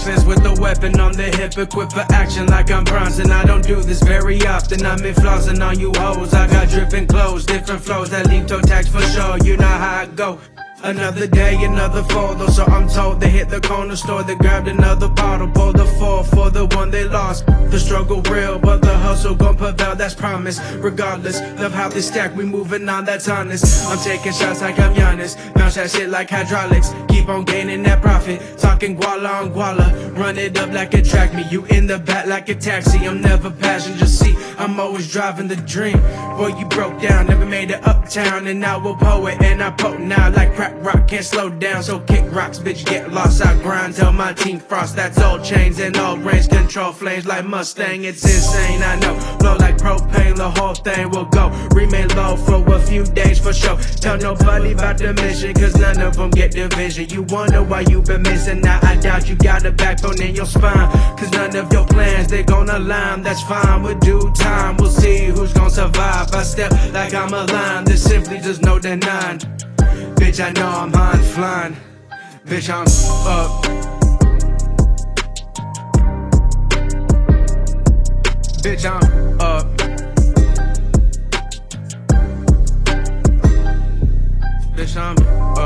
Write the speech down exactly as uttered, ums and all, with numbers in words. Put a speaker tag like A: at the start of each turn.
A: actions with a weapon on the hip, equipped for action like I'm Bronson. I don't do this very often, I'm in flossing on you hoes. I got dripping clothes, different flows that leave toe tags for sure. You know how I go. Another day, another photo, so I'm told they hit the corner store. They grabbed another bottle, pulled the four for the one they lost. The struggle real, but the hustle gon' prevail, that's promise. Regardless of how they stack, we moving on, that's honest. I'm taking shots like I'm Giannis, bounce that shit like hydraulics. Keep on gaining that profit, talking guala on guala. Run it up like it track me, you in the back like a taxi. I'm never passenger seat, I'm always driving the dream. Boy, you broke down, never made it uptown. And now we're poet, and I potent now like crack rock, can't slow down, so kick rocks, bitch, get lost. I grind till my team frost, that's all chains and all range. Control flames like Mustang, it's insane, I know. Blow like propane, the whole thing will go. Remain low for a few days for sure. Tell nobody about the mission, cause none of them get division. You wonder why you been missing, now I doubt you got a backbone in your spine. Cause none of your plans, they gon' align, that's fine. With due time, we'll see who's gon' survive. I step like I'm aligned, there's simply just no denying. Bitch, I know I'm high and flying. Bitch, I'm up. Bitch, I'm up. Bitch, I'm up.